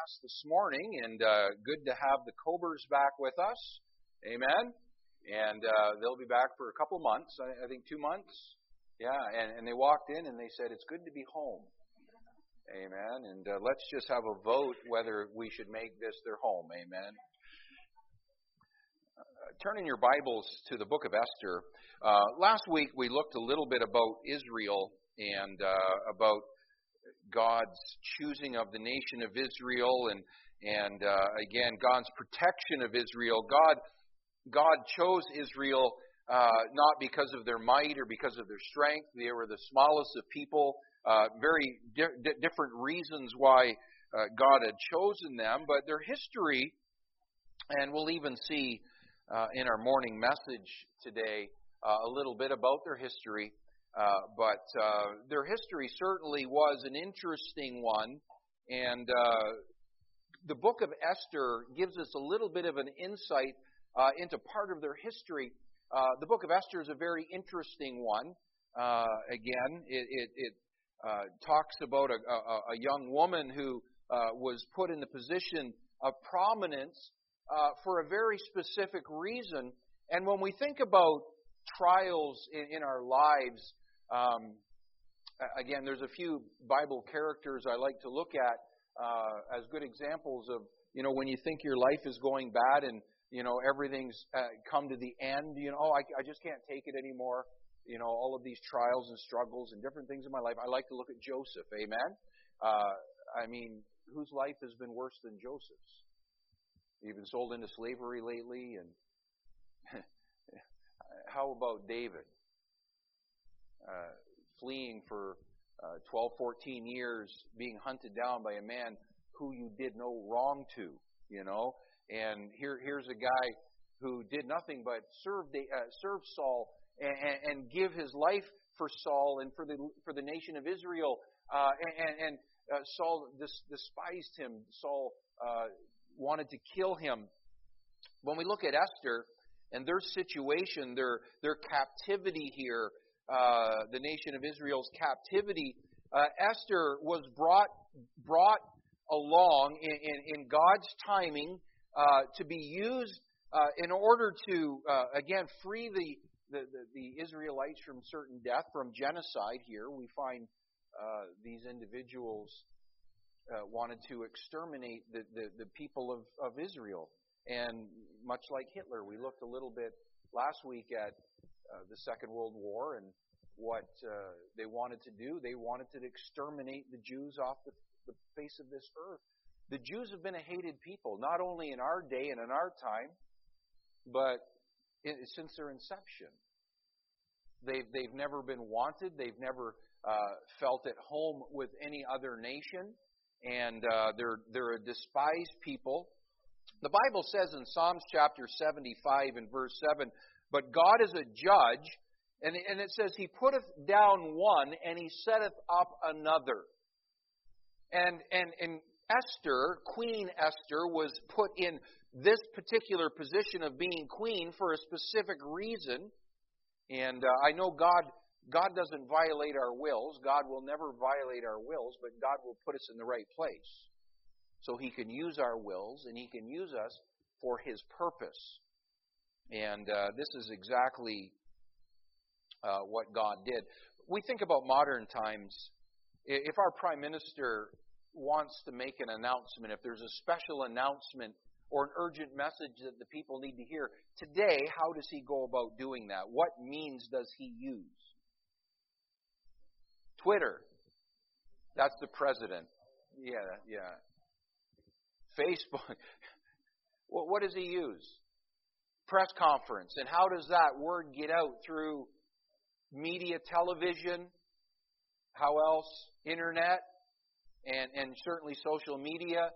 Mass this morning, and good to have the Cobers back with us. Amen. And they'll be back for a couple months, I think 2 months. Yeah, and they walked in and they said, it's good to be home. Amen. And let's just have a vote whether we should make this their home. Amen. Turn in your Bibles to the book of Esther. Last week we looked a little bit about Israel and about God's choosing of the nation of Israel and again God's protection of Israel. God chose Israel not because of their might or because of their strength. They were the smallest of people. Very different reasons why God had chosen them, but their history, and we'll even see in our morning message today a little bit about their history. But their history certainly was an interesting one, and the book of Esther gives us a little bit of an insight into part of their history. The book of Esther is a very interesting one. Again, it talks about a young woman who was put in the position of prominence for a very specific reason. And when we think about trials in our lives, again, there's a few Bible characters I like to look at as good examples of, when you think your life is going bad and, everything's come to the end, I just can't take it anymore. All of these trials and struggles and different things in my life. I like to look at Joseph, amen? Whose life has been worse than Joseph's? He's been sold into slavery lately, and how about David? Fleeing for 12, 14 years, being hunted down by a man who you did no wrong to, And here's a guy who did nothing but serve Saul and give his life for Saul and for the nation of Israel. And Saul despised him. Saul wanted to kill him. When we look at Esther and their situation, their captivity here, the nation of Israel's captivity, Esther was brought along in God's timing to be used in order to again free the Israelites from certain death, from genocide. Here we find these individuals wanted to exterminate the people of Israel. And much like Hitler, we looked a little bit last week at the Second World War and what they wanted to do. They wanted to exterminate the Jews off the face of this earth. The Jews have been a hated people, not only in our day and in our time, but since their inception. They've never been wanted. They've never felt at home with any other nation, and they're a despised people. The Bible says in Psalms chapter 75 and verse 7, "But God is a judge," and it says, "He putteth down one, and He setteth up another." And Esther, Queen Esther, was put in this particular position of being queen for a specific reason. And I know God doesn't violate our wills. God will never violate our wills, but God will put us in the right place. So He can use our wills, and He can use us for His purpose. And this is exactly what God did. We think about modern times. If our Prime Minister wants to make an announcement, if there's a special announcement or an urgent message that the people need to hear, today, how does he go about doing that? What means does he use? Twitter. That's the president. Yeah. Facebook. What does he use? Press conference. And how does that word get out? Through media, television, how else? Internet, and certainly social media,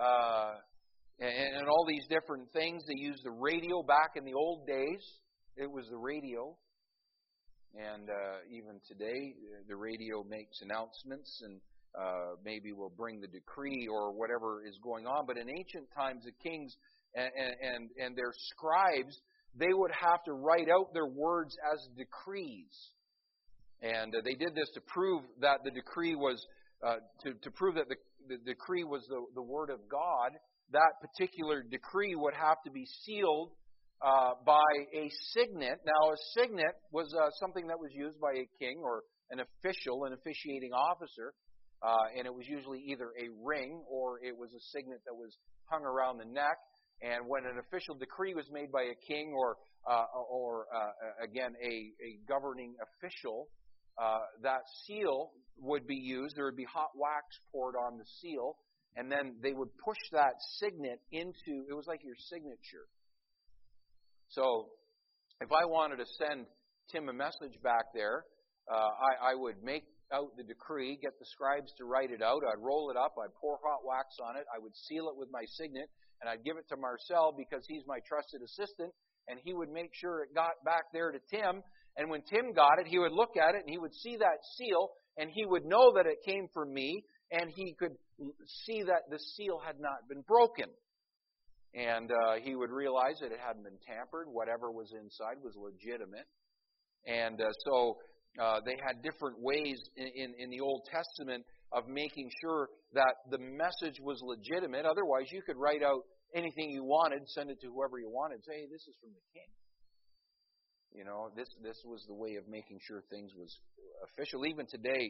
and all these different things. They used the radio back in the old days. It was the radio. And even today, the radio makes announcements and maybe will bring the decree or whatever is going on. But in ancient times, the kings and their scribes, they would have to write out their words as decrees. And they did this to prove that the decree was, to prove that the decree was the Word of God, that particular decree would have to be sealed by a signet. Now, a signet was something that was used by a king or an official, an officiating officer, and it was usually either a ring or it was a signet that was hung around the neck. And when an official decree was made by a king or again, a governing official, that seal would be used. There would be hot wax poured on the seal, and then they would push that signet into, it was like your signature. So, if I wanted to send Tim a message back there, I would make out the decree, get the scribes to write it out, I'd roll it up, I'd pour hot wax on it, I would seal it with my signet, and I'd give it to Marcel because he's my trusted assistant, and he would make sure it got back there to Tim. And when Tim got it, he would look at it and he would see that seal, and he would know that it came from me, and he could see that the seal had not been broken. And he would realize that it hadn't been tampered. Whatever was inside was legitimate. And so they had different ways in the Old Testament of making sure that the message was legitimate. Otherwise, you could write out anything you wanted, send it to whoever you wanted, say, hey, this is from the king. You know, this was the way of making sure things was official. Even today,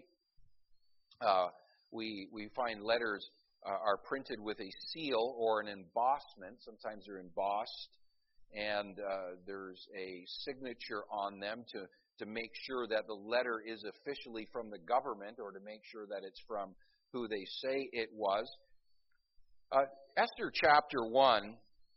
we find letters are printed with a seal or an embossment. Sometimes they're embossed, and there's a signature on them to make sure that the letter is officially from the government, or to make sure that it's from who they say it was. Esther chapter 1,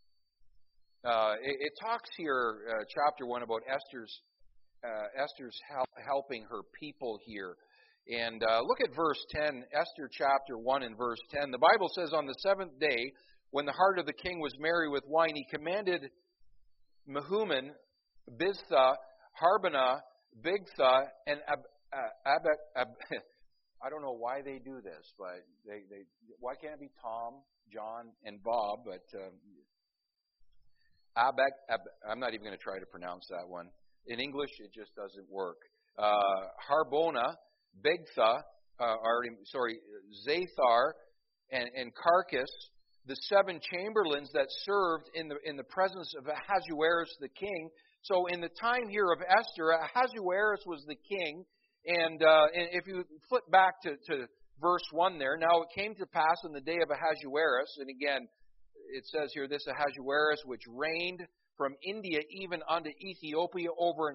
it talks here, chapter 1, about Esther's helping her people here. And look at verse 10, Esther chapter 1 and verse 10. The Bible says, on the seventh day, when the heart of the king was merry with wine, he commanded Mehuman, Biztha, Harbonah, Bigtha, and I don't know why they do this, but why can't it be Tom, John, and Bob? But I'm not even going to try to pronounce that one. In English, it just doesn't work. Harbonah, Bigtha, Zathar, and Carcass, the 7 chamberlains that served in the presence of Ahasuerus the king. So in the time here of Esther, Ahasuerus was the king. And if you flip back to verse 1 there, now it came to pass in the day of Ahasuerus, and again, it says here, this Ahasuerus, which reigned from India even unto Ethiopia over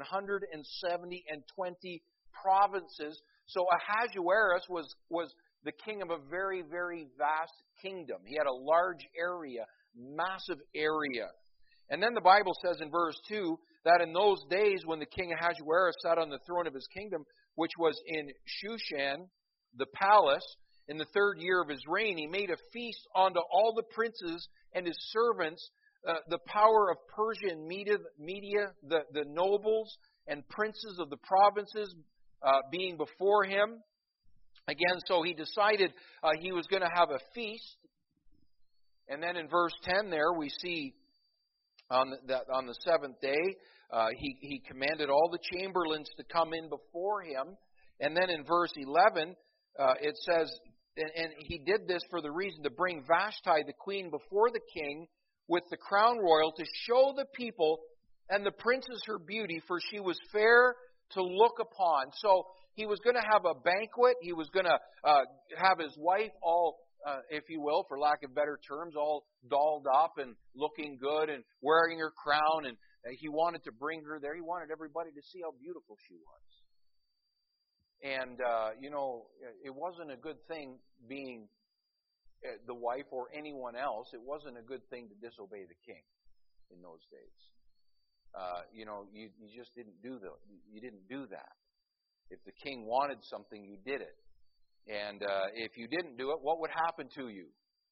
120 provinces. So Ahasuerus was the king of a very, very vast kingdom. He had a large area, massive area. And then the Bible says in verse 2 that in those days when the king Ahasuerus sat on the throne of his kingdom, which was in Shushan, the palace, in the 3rd year of his reign, he made a feast unto all the princes and his servants, the power of Persia and Media, the nobles and princes of the provinces being before him. Again, so he decided he was going to have a feast. And then in verse 10 there, we see on the 7th day, he commanded all the chamberlains to come in before him. And then in verse 11, it says, and he did this for the reason to bring Vashti the queen before the king with the crown royal, to show the people and the princes her beauty, for she was fair to look upon. So he was going to have a banquet. He was going to have his wife all, if you will, for lack of better terms, all dolled up and looking good and wearing her crown. And he wanted to bring her there. He wanted everybody to see how beautiful she was. And, it wasn't a good thing being the wife or anyone else. It wasn't a good thing to disobey the king in those days. You just didn't do you didn't do that. If the king wanted something, you did it. And if you didn't do it, what would happen to you?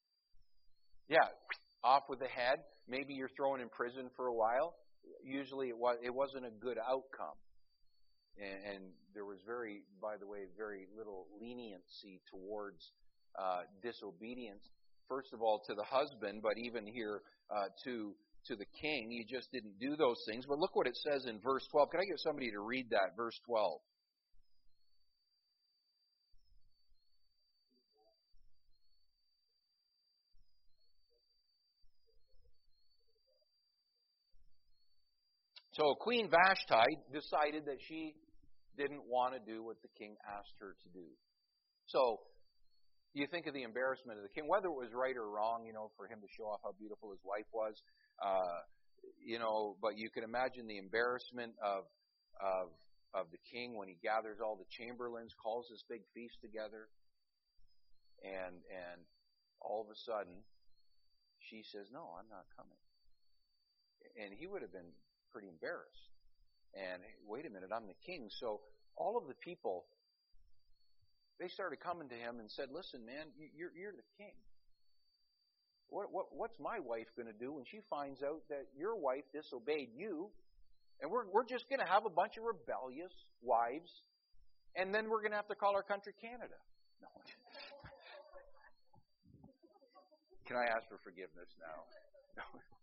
Yeah, off with the head. Maybe you're thrown in prison for a while. Usually it wasn't a good outcome. And there was very little leniency towards disobedience. First of all, to the husband, but even here to the king. You just didn't do those things. But look what it says in verse 12. Can I get somebody to read that, verse 12? So Queen Vashti decided that she didn't want to do what the king asked her to do. So you think of the embarrassment of the king, whether it was right or wrong, for him to show off how beautiful his wife was, but you can imagine the embarrassment of the king when he gathers all the chamberlains, calls this big feast together, and all of a sudden she says, "No, I'm not coming." And he would have been pretty embarrassed. And wait a minute, I'm the king. So all of the people, they started coming to him and said, "Listen, man, you're the king. What's my wife going to do when she finds out that your wife disobeyed you? And we're just going to have a bunch of rebellious wives, and then we're going to have to call our country Canada." No. Can I ask for forgiveness now? No.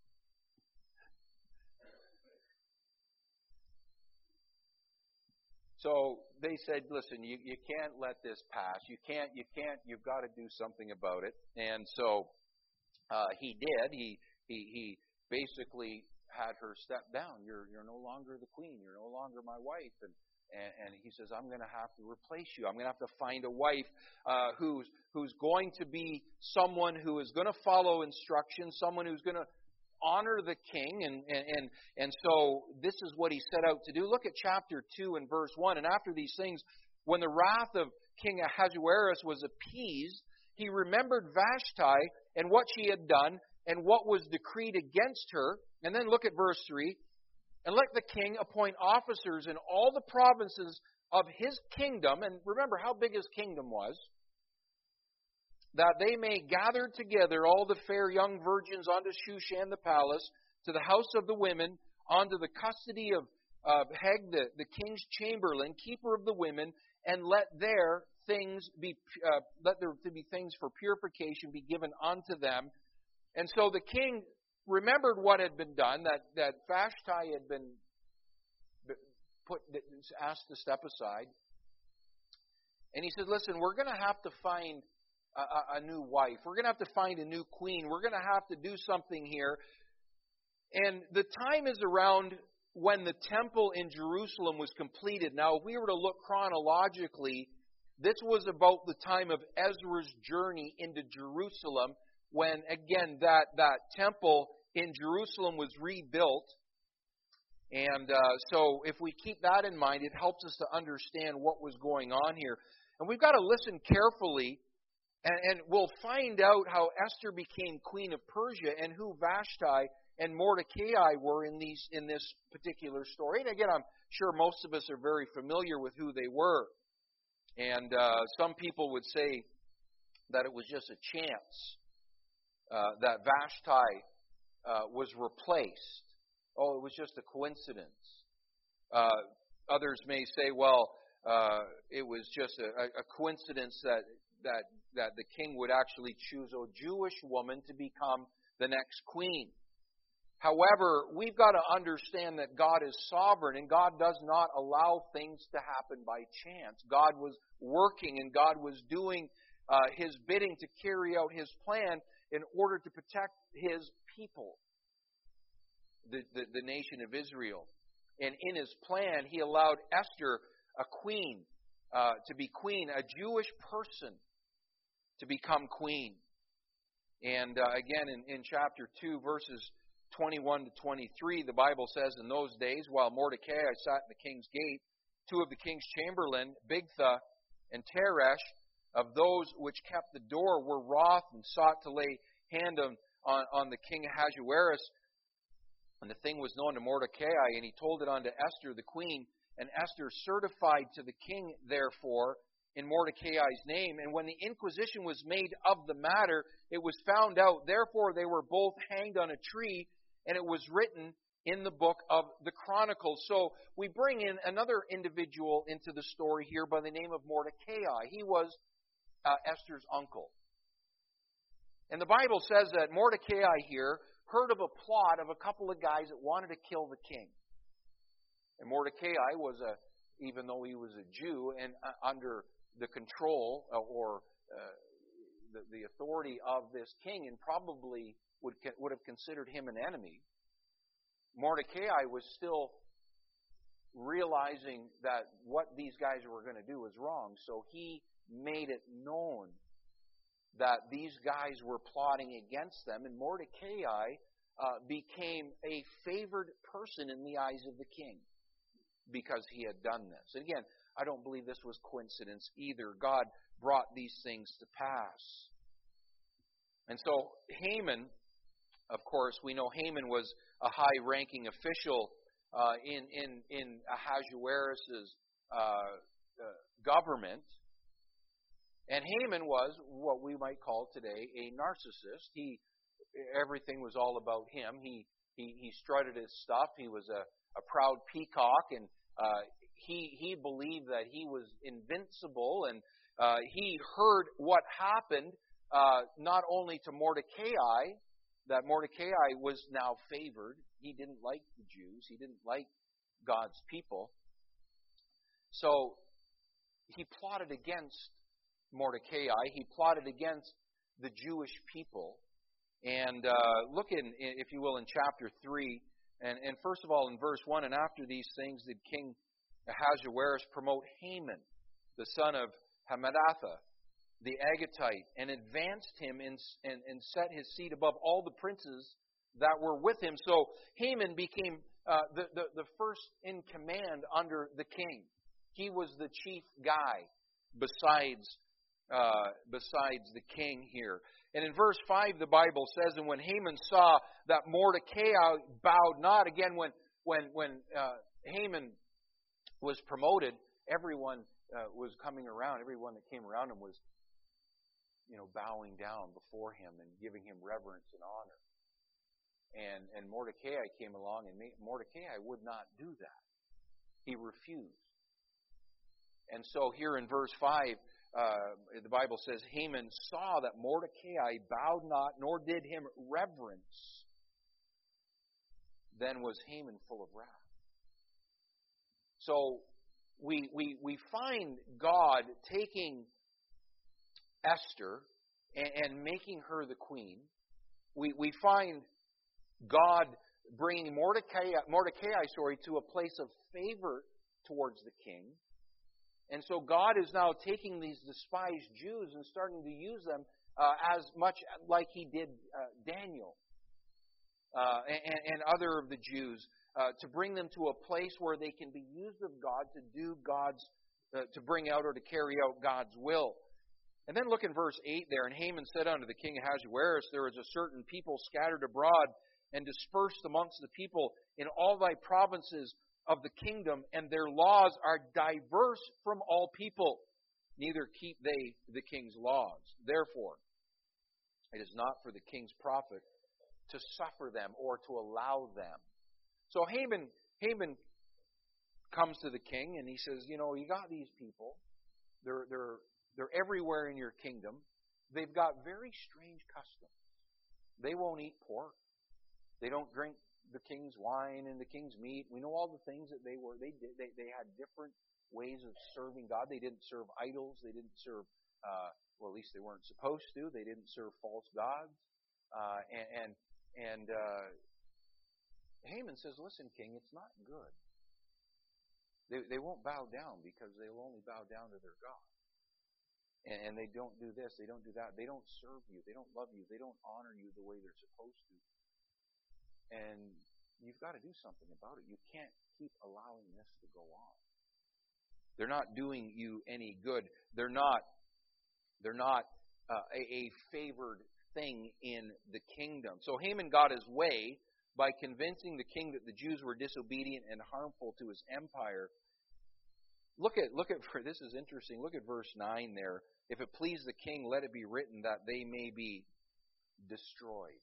So they said, "Listen, you can't let this pass. You can't. You've got to do something about it." And so he did. He basically had her step down. You're no longer the queen. You're no longer my wife. And he says, "I'm going to have to replace you. I'm going to have to find a wife who's going to be someone who is going to follow instructions, someone who's going to honor the king." And so this is what he set out to do. Look at chapter 2 and verse 1. "And after these things, when the wrath of King Ahasuerus was appeased, he remembered Vashti and what she had done and what was decreed against her." And then look at verse 3. "And let the king appoint officers in all the provinces of his kingdom," and remember how big his kingdom was, "that they may gather together all the fair young virgins unto Shushan the palace, to the house of the women, unto the custody of Heg, the king's chamberlain, keeper of the women, and let there be things for purification be given unto them." And so the king remembered what had been done, that Vashti had been asked to step aside. And he said, "Listen, we're going to have to find a new wife. We're going to have to find a new queen. We're going to have to do something here." And the time is around when the temple in Jerusalem was completed. Now, if we were to look chronologically, this was about the time of Ezra's journey into Jerusalem, when, again, that temple in Jerusalem was rebuilt. And so if we keep that in mind, it helps us to understand what was going on here. And we've got to listen carefully, and we'll find out how Esther became queen of Persia and who Vashti and Mordecai were in this particular story. And again, I'm sure most of us are very familiar with who they were. And some people would say that it was just a chance that Vashti was replaced. Oh, it was just a coincidence. Others may say, well, it was just a coincidence that the king would actually choose a Jewish woman to become the next queen. However, we've got to understand that God is sovereign, and God does not allow things to happen by chance. God was working, and God was doing His bidding to carry out His plan in order to protect His people, the nation of Israel. And in His plan, He allowed Esther, a queen, to be queen, a Jewish person, to become queen. And again, in chapter 2, verses 21 to 23, the Bible says, "In those days, while Mordecai sat in the king's gate, two of the king's chamberlain, Bigtha and Teresh, of those which kept the door, were wroth and sought to lay hand on the king Ahasuerus. And the thing was known to Mordecai, and he told it unto Esther the queen. And Esther certified to the king, therefore, in Mordecai's name. And when the inquisition was made of the matter, it was found out. Therefore they were both hanged on a tree, and it was written in the book of the Chronicles." So we bring in another individual into the story here by the name of Mordecai. He was Esther's uncle. And the Bible says that Mordecai here heard of a plot of a couple of guys that wanted to kill the king. And Mordecai was even though he was a Jew and under the control or the authority of this king, and probably would have considered him an enemy. Mordecai was still realizing that what these guys were going to do was wrong, so he made it known that these guys were plotting against them, and Mordecai became a favored person in the eyes of the king because he had done this. And again, I don't believe this was coincidence either. God brought these things to pass. And so Haman, of course, we know Haman was a high-ranking official in Ahasuerus' government. And Haman was what we might call today a narcissist. Everything was all about him. He strutted his stuff. He was a proud peacock, and he believed that he was invincible. And he heard what happened not only to Mordecai, that Mordecai was now favored. He didn't like the Jews. He didn't like God's people. So he plotted against Mordecai. He plotted against the Jewish people. And look if you will, in chapter 3. And first of all, in verse 1, and after these things did King Ahasuerus promote Haman, the son of Hammedatha, the Agagite, and advanced him and set his seat above all the princes that were with him. So Haman became the first in command under the king. He was the chief guy besides the king here. And in verse 5, the Bible says, and when Haman saw that Mordecai bowed not, again, when Haman was promoted, everyone was coming around. Everyone that came around him was, bowing down before him and giving him reverence and honor. And Mordecai came along, and Mordecai would not do that. He refused. And so here in verse 5, the Bible says, Haman saw that Mordecai bowed not, nor did him reverence. Then was Haman full of wrath. So we find God taking Esther and making her the queen. We find God bringing Mordecai to a place of favor towards the king. And so God is now taking these despised Jews and starting to use them as much like He did Daniel and other of the Jews to bring them to a place where they can be used of God to do to bring out or to carry out God's will. And then look in verse 8 there. And Haman said unto the king Ahasuerus, there is a certain people scattered abroad and dispersed amongst the people in all thy provinces of the kingdom, and their laws are diverse from all people. Neither keep they the king's laws. Therefore, it is not for the king's profit to suffer them or to allow them. So Haman comes to the king and he says, you got these people. They're everywhere in your kingdom. They've got very strange customs. They won't eat pork. They don't drink the king's wine and the king's meat. We know all the things that they did. They had different ways of serving God. They didn't serve idols. They didn't serve, at least they weren't supposed to. They didn't serve false gods. Haman says, listen, king, it's not good. They won't bow down because they'll only bow down to their God. And they don't do this. They don't do that. They don't serve you. They don't love you. They don't honor you the way they're supposed to. And you've got to do something about it. You can't keep allowing this to go on. They're not doing you any good. They're not a favored thing in the kingdom. So Haman got his way by convincing the king that the Jews were disobedient and harmful to his empire. Look at this is interesting. Look at verse 9 there. If it please the king, let it be written that they may be destroyed.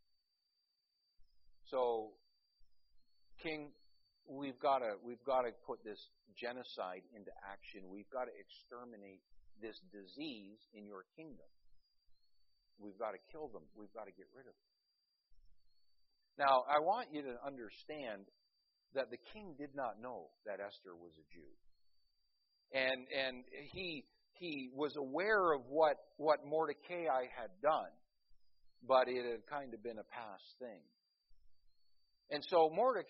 So, king, we've got to put this genocide into action. We've got to exterminate this disease in your kingdom. We've got to kill them. We've got to get rid of them. Now, I want you to understand that the king did not know that Esther was a Jew. And he was aware of what Mordecai had done, but it had kind of been a past thing. And so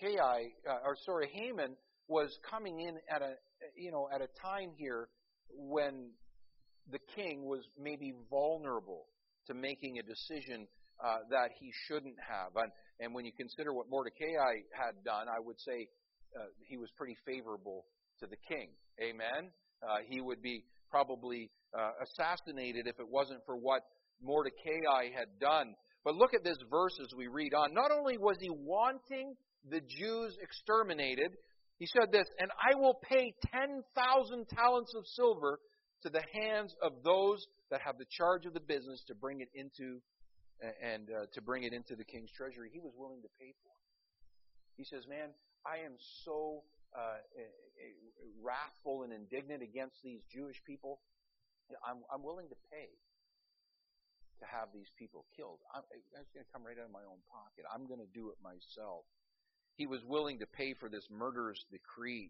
Haman was coming in at a time here when the king was maybe vulnerable to making a decision that he shouldn't have. And when you consider what Mordecai had done, I would say he was pretty favorable to the king. Amen? He would be probably assassinated if it wasn't for what Mordecai had done. But look at this verse as we read on. Not only was he wanting the Jews exterminated, he said this, "And I will pay 10,000 talents of silver to the hands of those that have the charge of the business to bring it into the king's treasury." He was willing to pay for it. He says, "Man, I am so wrathful and indignant against these Jewish people. I'm willing to pay to have these people killed. That's going to come right out of my own pocket. I'm going to do it myself." He was willing to pay for this murderous decree.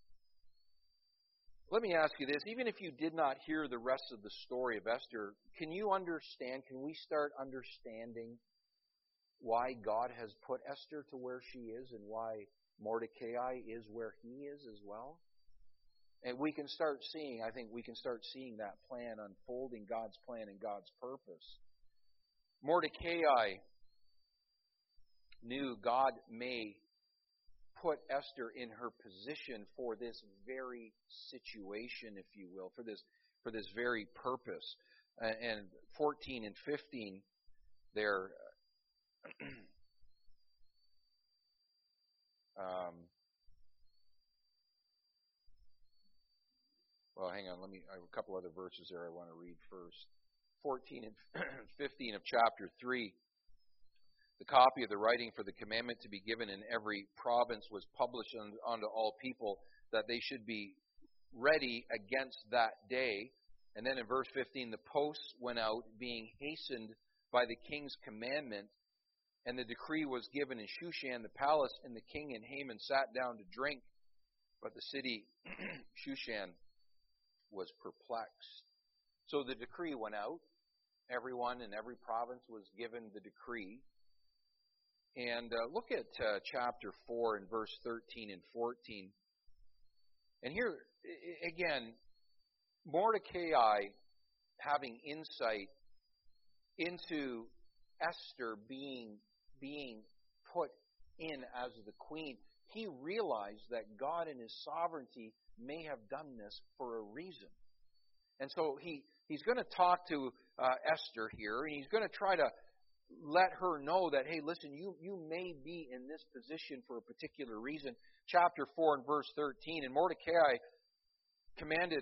Let me ask you this. Even if you did not hear the rest of the story of Esther, can you understand, can we start understanding why God has put Esther to where she is and why Mordecai is where he is as well? And we can start seeing that plan unfolding, God's plan and God's purpose. Mordecai knew God may put Esther in her position for this very situation, if you will, for this very purpose. And 14 and 15, there. Well, hang on. I have a couple other verses there I want to read first. 14 and 15 of chapter 3. The copy of the writing for the commandment to be given in every province was published unto all people, that they should be ready against that day. And then in verse 15, the posts went out, being hastened by the king's commandment, and the decree was given in Shushan the palace, and the king and Haman sat down to drink. But the city, Shushan, was perplexed. So the decree went out. Everyone in every province was given the decree. And look at chapter 4 and verse 13 and 14. And here, again, Mordecai having insight into Esther being put in as the queen, he realized that God in His sovereignty may have done this for a reason. And so he's going to talk to Esther here, and he's going to try to let her know that, hey, listen, you may be in this position for a particular reason. Chapter 4 and verse 13, and Mordecai commanded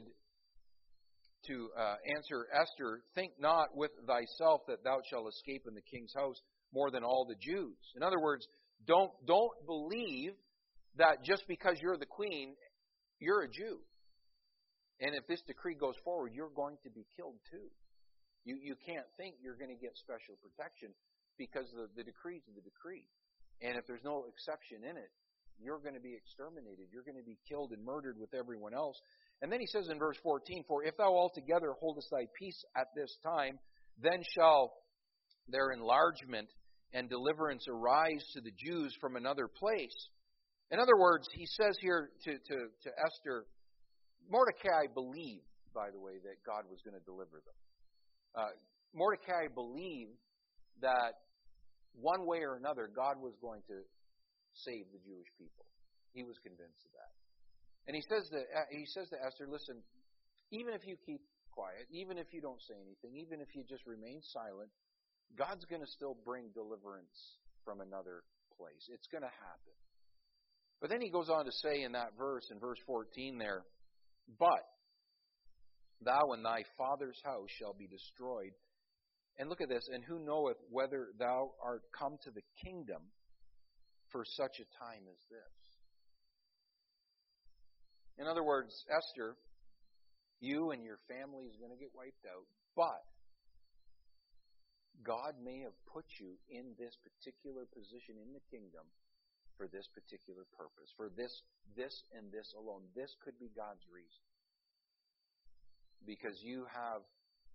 to answer Esther, "Think not with thyself that thou shalt escape in the king's house more than all the Jews." In other words, don't believe that just because you're the queen, you're a Jew. And if this decree goes forward, you're going to be killed too. You can't think you're going to get special protection, because the decree is the decree. And if there's no exception in it, you're going to be exterminated. You're going to be killed and murdered with everyone else. And then he says in verse 14, "For if thou altogether holdest thy peace at this time, then shall their enlargement and deliverance arise to the Jews from another place." In other words, he says here to Esther, Mordecai believed, by the way, that God was going to deliver them. Mordecai believed that one way or another, God was going to save the Jewish people. He was convinced of that. And he says to Esther, "Listen, even if you keep quiet, even if you don't say anything, even if you just remain silent, God's going to still bring deliverance from another place. It's going to happen." But then he goes on to say in that verse, in verse 14 there, "But thou and thy father's house shall be destroyed." And look at this, "And who knoweth whether thou art come to the kingdom for such a time as this?" In other words, Esther, you and your family is going to get wiped out, but God may have put you in this particular position in the kingdom for this particular purpose, for this and this alone. This could be God's reason. Because you have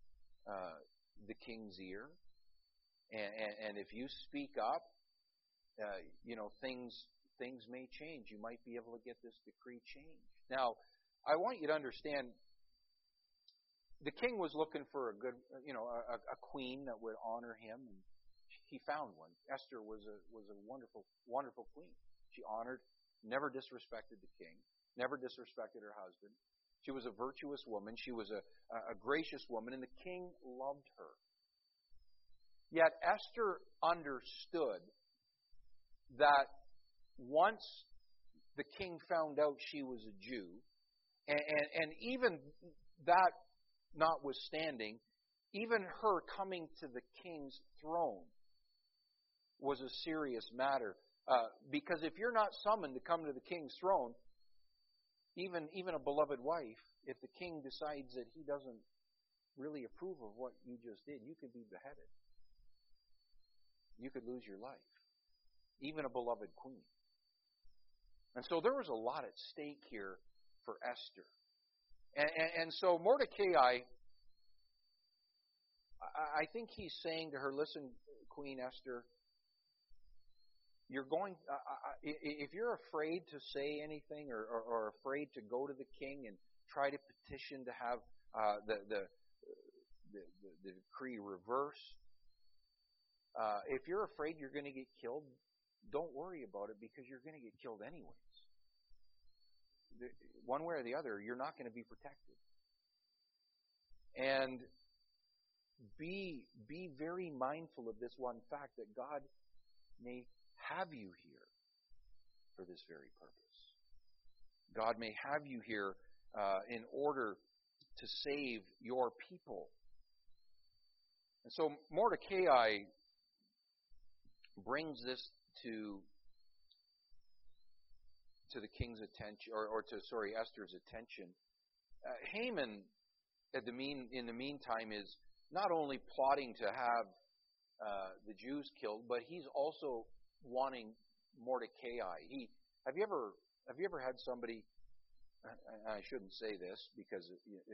the king's ear, and if you speak up, things may change. You might be able to get this decree changed. Now, I want you to understand, the king was looking for a queen that would honor him, and he found one. Esther was a wonderful queen. She honored, never disrespected the king, never disrespected her husband. She was a virtuous woman. She was a gracious woman, and the king loved her. Yet Esther understood that once the king found out she was a Jew, and even that notwithstanding, even her coming to the king's throne was a serious matter. Because if you're not summoned to come to the king's throne, even a beloved wife, if the king decides that he doesn't really approve of what you just did, you could be beheaded. You could lose your life. Even a beloved queen. And so there was a lot at stake here for Esther. And so Mordecai, I think he's saying to her, listen, Queen Esther, if you're afraid to say anything or afraid to go to the king and try to petition to have the decree reversed, if you're afraid you're going to get killed, don't worry about it, because you're going to get killed anyways. One way or the other, you're not going to be protected. And be very mindful of this one fact, that God may have you here for this very purpose. God may have you here in order to save your people. And so Mordecai brings this to the king's attention, or to Esther's attention. Haman, in the meantime, is not only plotting to have the Jews killed, but he's also wanting Mordecai. Have you ever had somebody? I shouldn't say this because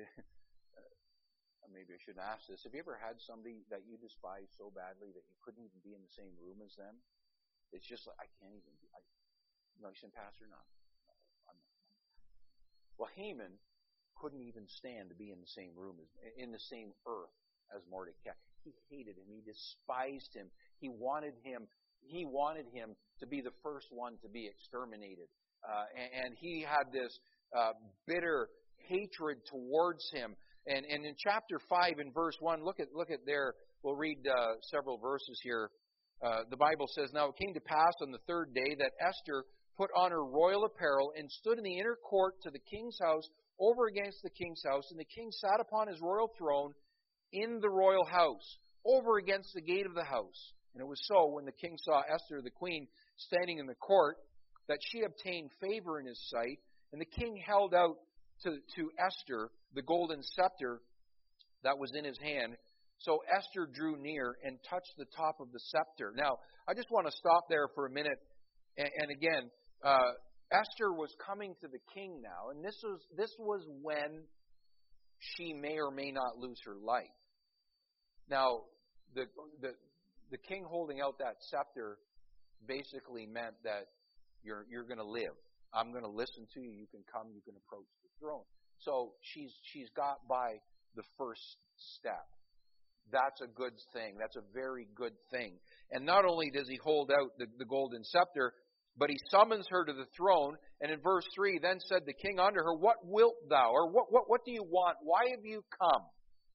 maybe I shouldn't ask this. Have you ever had somebody that you despise so badly that you couldn't even be in the same room as them? It's just like, I can't even. No, you said, Pastor, no. I'm not. Well, Haman couldn't even stand to be in the same room, in the same earth as Mordecai. He hated him. He despised him. He wanted him to be the first one to be exterminated. And he had this bitter hatred towards him. And in chapter 5 and verse 1, look at there. We'll read several verses here. The Bible says, "Now it came to pass on the third day that Esther put on her royal apparel and stood in the inner court to the king's house, over against the king's house. And the king sat upon his royal throne in the royal house, over against the gate of the house. And it was so, when the king saw Esther the queen standing in the court, that she obtained favor in his sight. And the king held out to Esther the golden scepter that was in his hand. So Esther drew near and touched the top of the scepter." Now, I just want to stop there for a minute. And again, Esther was coming to the king now, and this was when she may or may not lose her life. Now, the king holding out that scepter basically meant that you're going to live. I'm going to listen to you. You can come. You can approach the throne. So she's got by the first step. That's a good thing. That's a very good thing. And not only does he hold out the golden scepter, but he summons her to the throne. And in verse 3, "Then said the king unto her, What wilt thou?" Or what do you want? Why have you come,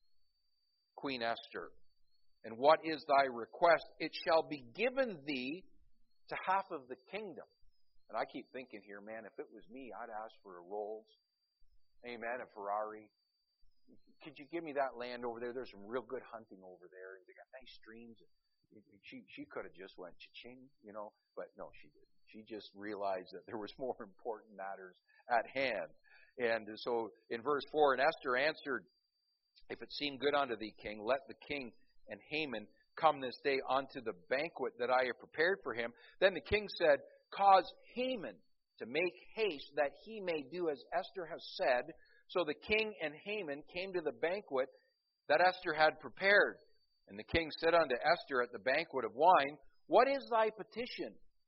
Queen Esther? "And what is thy request? It shall be given thee to half of the kingdom." And I keep thinking here, man, if it was me, I'd ask for a Rolls. Amen, a Ferrari. "Could you give me that land over there? There's some real good hunting over there. And they got nice streams." She could have just went cha-ching, but no, she didn't. She just realized that there was more important matters at hand. And so in verse 4, "And Esther answered, If it seem good unto thee, king, let the king and Haman come this day unto the banquet that I have prepared for him. Then the king said, Cause Haman to make haste, that he may do as Esther has said. So the king and Haman came to the banquet that Esther had prepared. And the king said unto Esther at the banquet of wine, What is thy petition?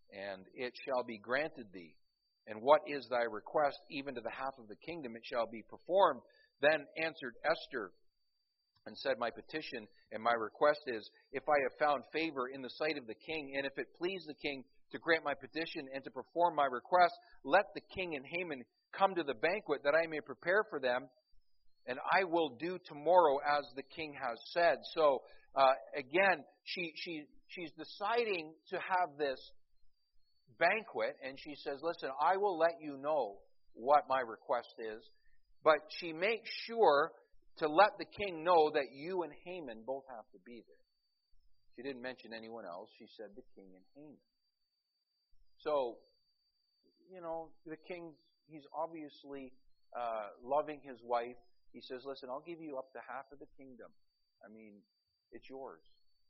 and it shall be granted thee. And what is thy request? Even to the half of the kingdom it shall be performed. Then answered Esther and said, My petition and my request is, if I have found favor in the sight of the king, and if it please the king to grant my petition and to perform my request, let the king and Haman come to the banquet that I may prepare for them, and I will do tomorrow as the king has said. So, again, she's deciding to have this banquet, and she says, listen, I will let you know what my request is, but she makes sure to let the king know that you and Haman both have to be there. She didn't mention anyone else. She said the king and Haman. So, the king, he's obviously loving his wife. He says, listen, I'll give you up to half of the kingdom. I mean, it's yours.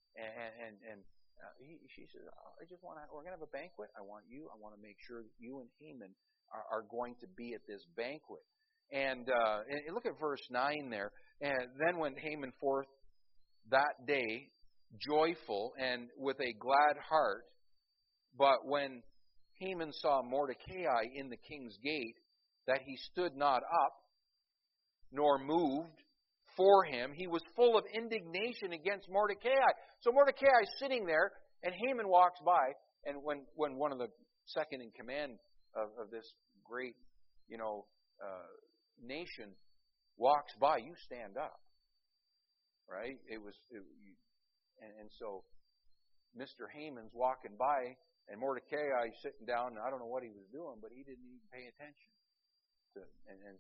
She says, we're going to have a banquet. I want to make sure that you and Haman are going to be at this banquet. And look at verse 9 there. And then went Haman forth that day, joyful and with a glad heart. But when Haman saw Mordecai in the king's gate, that he stood not up, nor moved for him, he was full of indignation against Mordecai. So Mordecai is sitting there, and Haman walks by, and when one of the second in command of this great, nation walks by, you stand up, right? So Mr. Haman's walking by, and Mordecai sitting down, and I don't know what he was doing, but he didn't even pay attention to. And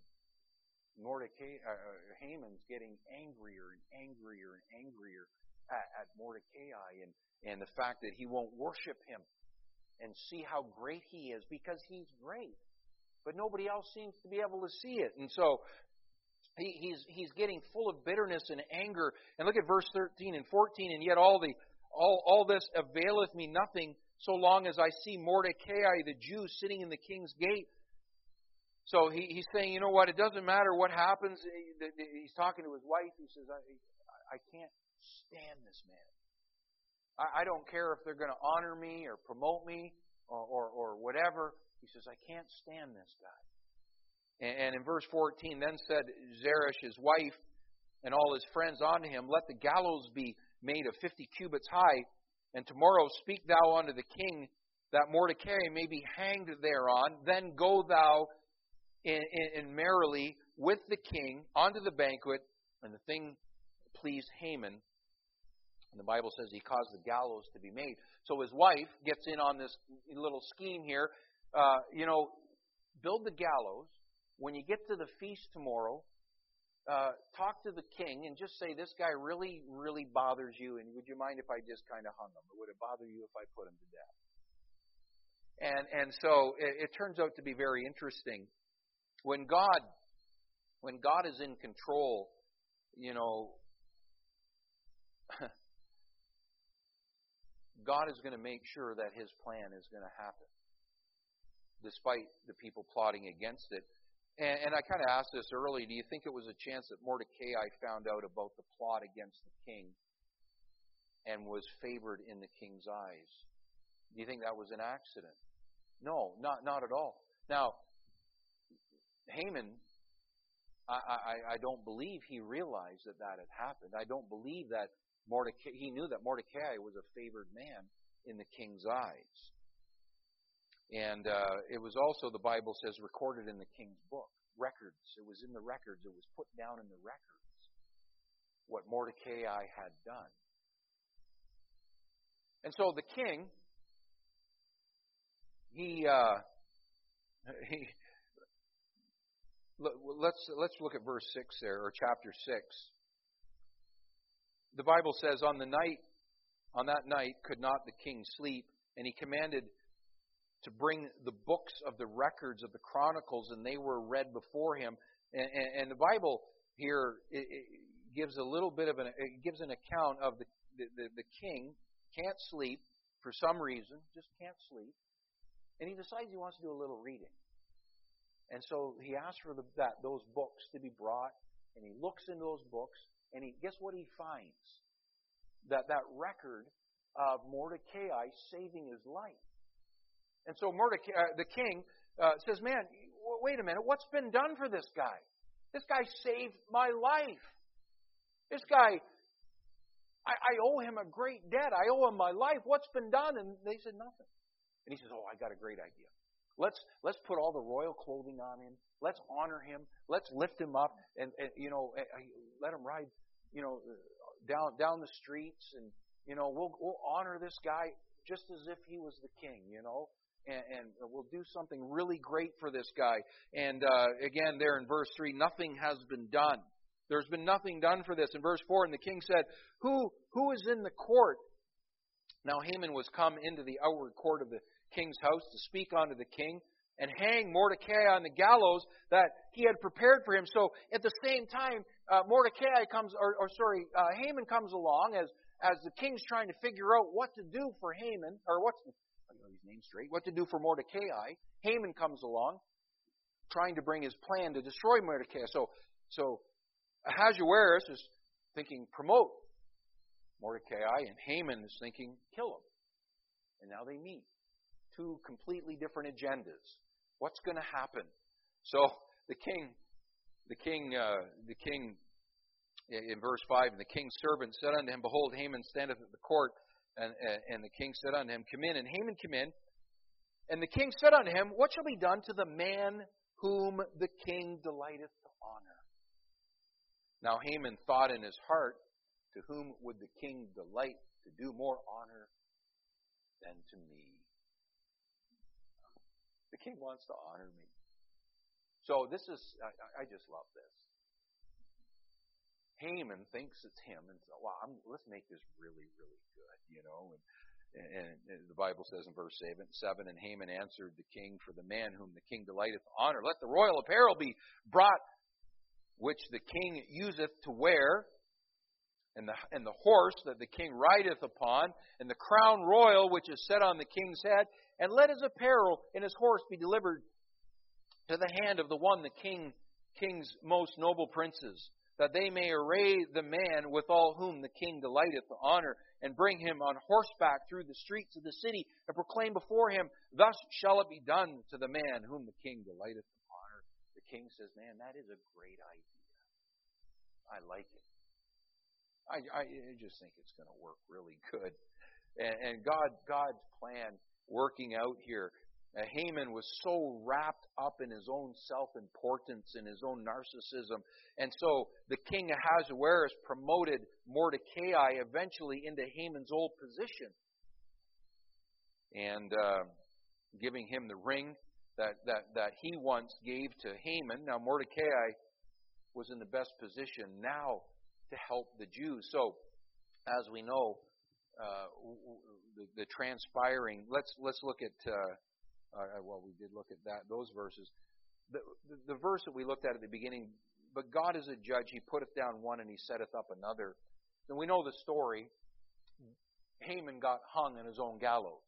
Haman's getting angrier and angrier and angrier at Mordecai, and the fact that he won't worship him and see how great he is, because he's great. But nobody else seems to be able to see it. And so he's getting full of bitterness and anger. And look at verse 13 and 14. And yet all this availeth me nothing, so long as I see Mordecai the Jew sitting in the king's gate. So he's saying, you know what, it doesn't matter what happens. He's talking to his wife. He says, I can't stand this man. I don't care if they're going to honor me or promote me or whatever. He says, I can't stand this guy. And in verse 14, then said Zeresh, his wife, and all his friends unto him, let the gallows be made of 50 cubits high, and tomorrow speak thou unto the king, that Mordecai may be hanged thereon. Then go thou in merrily with the king unto the banquet. And the thing pleased Haman. And the Bible says he caused the gallows to be made. So his wife gets in on this little scheme here. Build the gallows. When you get to the feast tomorrow, talk to the king and just say, this guy really, really bothers you, and would you mind if I just kind of hung him? Or would it bother you if I put him to death? And so it turns out to be very interesting. When God is in control, God is going to make sure that His plan is going to happen, despite the people plotting against it. And I kind of asked this early, do you think it was a chance that Mordecai found out about the plot against the king and was favored in the king's eyes? Do you think that was an accident? No, not at all. Now, Haman, I don't believe he realized that had happened. I don't believe that he knew that Mordecai was a favored man in the king's eyes. And it was also, the Bible says, recorded in the king's book. Records. It was in the records. It was put down in the records what Mordecai had done. And so the king, let's look at verse 6 there, or chapter 6. The Bible says, on that night could not the king sleep, and he commanded to bring the books of the records of the chronicles, and they were read before him. And the Bible here it gives a little bit of it gives an account of the king can't sleep for some reason, just can't sleep, and he decides he wants to do a little reading. And so he asks for those books to be brought, and he looks into those books, and guess what he finds? That record of Mordecai saving his life. And so Mordecai, the king, says, man, wait a minute, what's been done for this guy? This guy saved my life. This guy, I owe him a great debt. I owe him my life. What's been done? And they said nothing. And he says, I got a great idea. Let's put all the royal clothing on him. Let's honor him. Let's lift him up and let him ride, down the streets, and we'll honor this guy just as if he was the king, and we'll do something really great for this guy. And again, there in verse 3, nothing has been done. There's been nothing done for this. In verse 4, and the king said, Who is in the court? Now Haman was come into the outward court of the king's house to speak unto the king and hang Mordecai on the gallows that he had prepared for him. So at the same time, Haman comes along as the king's trying to figure out what to do for Haman, or his name straight, what to do for Mordecai. Haman comes along, trying to bring his plan to destroy Mordecai. So Ahasuerus is thinking promote Mordecai, and Haman is thinking kill him. And now they meet. Two completely different agendas. What's going to happen? So the king in verse 5, and the king's servant said unto him, Behold, Haman standeth at the court. And the king said unto him, Come in. And Haman came in. And the king said unto him, What shall be done to the man whom the king delighteth to honor? Now Haman thought in his heart, To whom would the king delight to do more honor than to me? The king wants to honor me. So this is, I just love this. Haman thinks it's him and says, let's make this really, really good, And the Bible says in verse 7, And Haman answered the king, For the man whom the king delighteth to honor, let the royal apparel be brought, which the king useth to wear, and the horse that the king rideth upon, and the crown royal which is set on the king's head, and let his apparel and his horse be delivered to the hand of the one, the king's most noble princes, that they may array the man withal whom the king delighteth to honor, and bring him on horseback through the streets of the city, and proclaim before him, Thus shall it be done to the man whom the king delighteth to honor. The king says, Man, that is a great idea. I like it. I just think it's going to work really good. And God's plan working out here. Haman was so wrapped up in his own self-importance and his own narcissism. And so the king Ahasuerus promoted Mordecai eventually into Haman's old position. And giving him the ring that he once gave to Haman. Now Mordecai was in the best position now to help the Jews. So, as we know, the transpiring. Let's look at. We did look at those verses. The verse that we looked at the beginning. But God is a judge; He putteth down one, and He setteth up another. And we know the story. Haman got hung in his own gallows.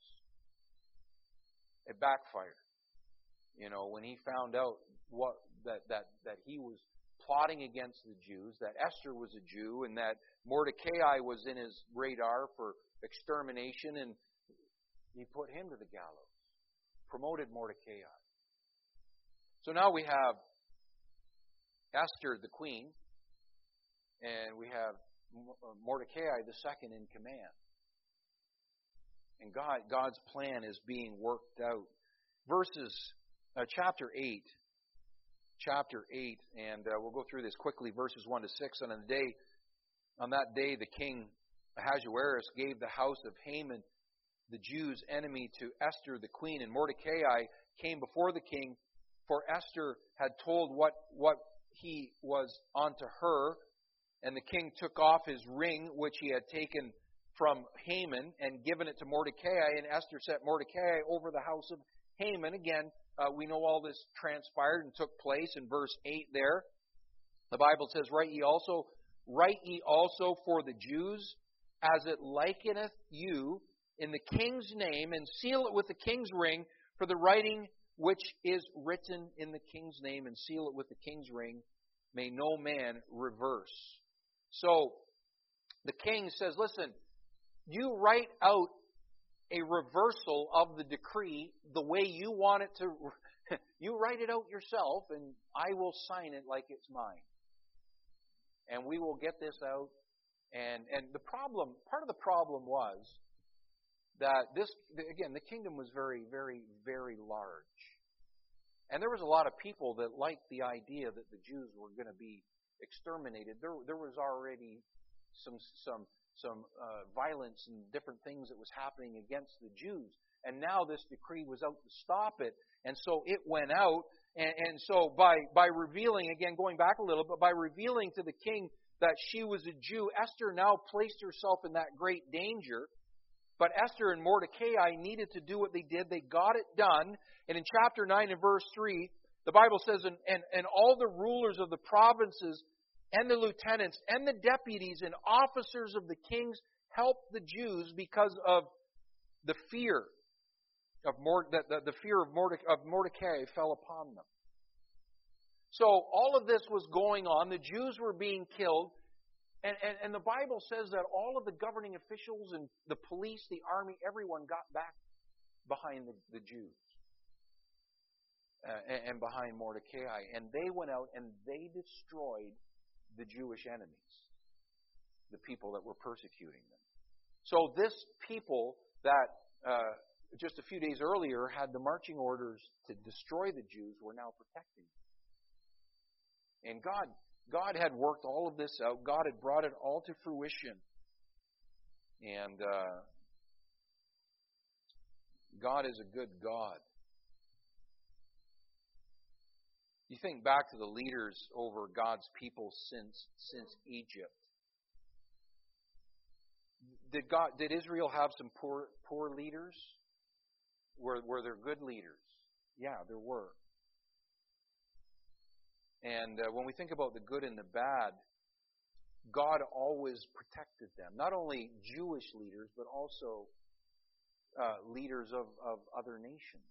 It backfired. When he found out that he was plotting against the Jews, that Esther was a Jew, and that Mordecai was in his radar for extermination, and he put him to the gallows, promoted Mordecai. So now we have Esther, the queen, and we have Mordecai, the second in command. And God's plan is being worked out. Chapter 8, and we'll go through this quickly, verses 1 to 6. On that day, the king Ahasuerus gave the house of Haman, the Jews' enemy, to Esther, the queen, and Mordecai came before the king, for Esther had told what he was unto her, and the king took off his ring, which he had taken from Haman, and given it to Mordecai, and Esther set Mordecai over the house of Haman. Again, we know all this transpired and took place in verse 8 there. The Bible says, Write ye also for the Jews, as it likeneth you, in the king's name, and seal it with the king's ring, for the writing which is written in the king's name, and seal it with the king's ring, may no man reverse. So, the king says, Listen, you write out a reversal of the decree the way you want it to. You write it out yourself, and I will sign it like it's mine. And we will get this out. And the problem, part of the problem was that this, again, the kingdom was very, very, very large. And there was a lot of people that liked the idea that the Jews were going to be exterminated. There was already some violence and different things that was happening against the Jews. And now this decree was out to stop it. And so it went out. And so by revealing, again, going back a little, but by revealing to the king that she was a Jew, Esther now placed herself in that great danger. But Esther and Mordecai needed to do what they did. They got it done. And in chapter 9 and verse 3, the Bible says, and all the rulers of the provinces and the lieutenants and the deputies and officers of the kings helped the Jews because of the fear of Mordecai fell upon them. So all of this was going on. The Jews were being killed. And the Bible says that all of the governing officials and the police, the army, everyone got back behind the Jews and behind Mordecai. And they went out and they destroyed the Jewish enemies, the people that were persecuting them. So this people that just a few days earlier had the marching orders to destroy the Jews were now protecting them. And God had worked all of this out. God had brought it all to fruition. And God is a good God. You think back to the leaders over God's people since Egypt. Did Israel have some poor leaders? Were there good leaders? Yeah, there were. And when we think about the good and the bad, God always protected them. Not only Jewish leaders, but also leaders of other nations.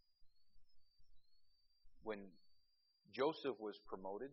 When Joseph was promoted,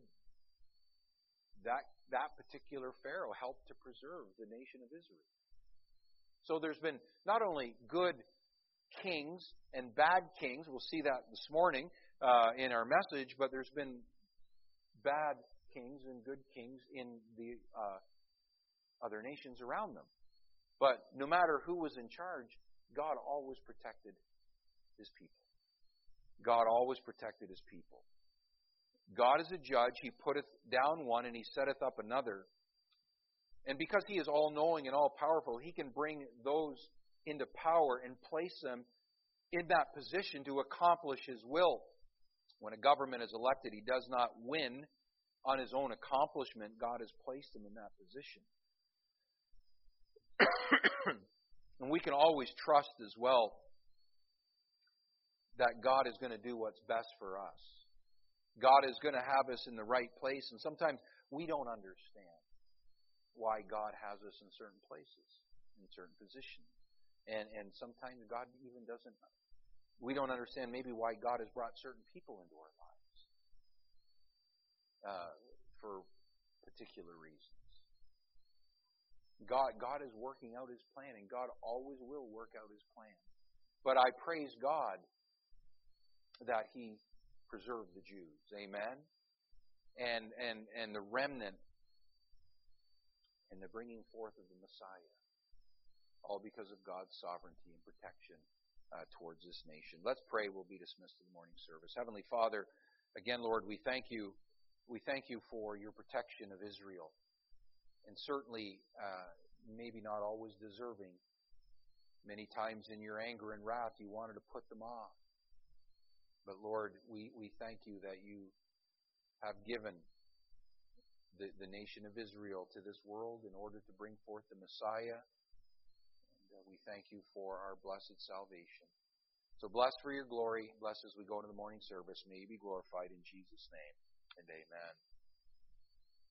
that particular Pharaoh helped to preserve the nation of Israel. So there's been not only good kings and bad kings, we'll see that this morning in our message, but there's been bad kings and good kings in the other nations around them. But no matter who was in charge, God always protected His people. God always protected His people. God is a judge. He putteth down one and He setteth up another. And because He is all-knowing and all-powerful, He can bring those into power and place them in that position to accomplish His will. When a government is elected, he does not win on his own accomplishment. God has placed him in that position. And we can always trust as well that God is going to do what's best for us. God is going to have us in the right place. And sometimes we don't understand why God has us in certain places, in certain positions. And sometimes God even doesn't. We don't understand maybe why God has brought certain people into our lives for particular reasons. God is working out His plan, and God always will work out His plan. But I praise God that He preserved the Jews. Amen? And the remnant and the bringing forth of the Messiah. All because of God's sovereignty and protection towards this nation. Let's pray. We'll be dismissed in the morning service. Heavenly Father, again, Lord, we thank you. We thank you for your protection of Israel. And certainly, maybe not always deserving. Many times in your anger and wrath, you wanted to put them off. But Lord, we thank you that you have given the nation of Israel to this world in order to bring forth the Messiah. We thank you for our blessed salvation. So bless for your glory. Bless as we go into the morning service. May you be glorified in Jesus' name. And amen.